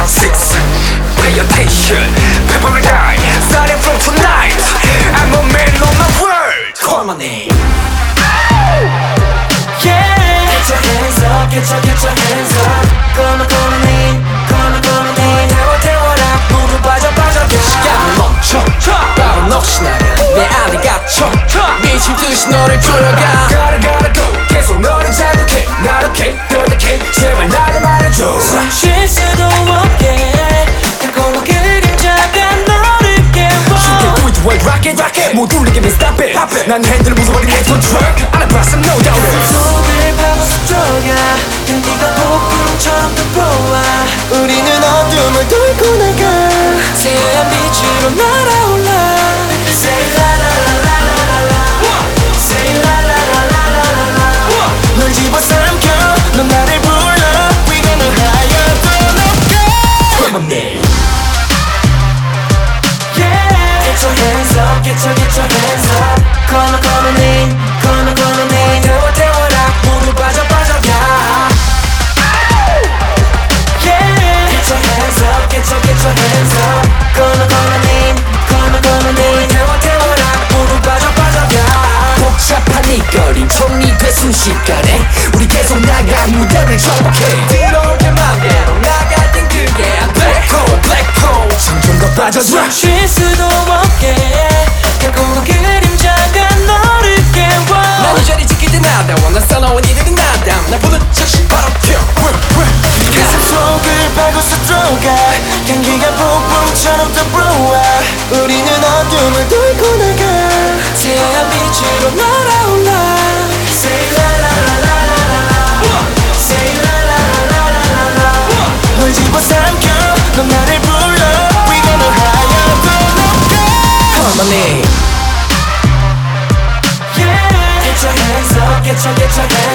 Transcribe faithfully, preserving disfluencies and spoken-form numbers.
round six. Pay attention, people will die. Starting from tonight, I'm a man on my word. Call my name. Yeah. Get your hands up, get your, get your hands up. Gonna, gonna name, gonna, gonna name. 태워, 태워라, 무릎 빠져, 빠져. 시간을 멈춰, 바로 넋이 나가. 내 안에 갇혀, 미친 듯이 너를 졸여가. Gotta, gotta go. 계속 너를 자극해, 나락해, 변덕해. 제발 나를 말해줘. 숨 쉴 수도 없게. 달콤한 그림자가 너를 깨워. 쉽게 do it while rocket, rocket. 못 울리게 stop it. 난 핸들을 부숴버린 엑스트라 트럭. 알아봤음 no doubt. 속을 파고서 들어가. 향기가 폭풍처럼 들어와. 우리는 어둠을 뚫고 나가. 새하얀 빛으로 날아올라. Say la la la la la la. Say la la la la la la. 널 집어삼켜. 넌 나를 불러. We gonna higher 더 높게. Call my name. Yeah. Get your hands up. Get your, get your hands up. Call my, call my name. Call my, call my name. 태워, 태워라. 무릎 빠져, 빠져가. Yeah. Get your hands up. Get your, get your hands up. Call my, call my name. Call my, call my name. 태워, 태워라. 무릎 빠져, 빠져가. 복잡한 이 거리 정리돼 순식간에 우리 계속 나가 무대를 정복해. 들어올게 맘대로 나가긴 그게 안 돼. Black hole, black hole. 점점 더 빠져들어. 쉴 수도 없게. 달콤한 그림자가 너를 깨워. 난 이 자리 지키지 나다워. 난 써놓은 이들은 나담. 날 보는 즉시 바로 튀어. 가슴 속을 파고서 들어가. 향기가 폭풍처럼 떠올라. 우리는 어둠을 뚫고 나가. 새하얀 빛으로 날아올라. Say la la la la la la. Say la la la la la la. 널 집어삼켜. 넌 나를 불러. We gonna higher 더 높게. Call my name. Yeah. Get your hands up. Get your, get your hands up.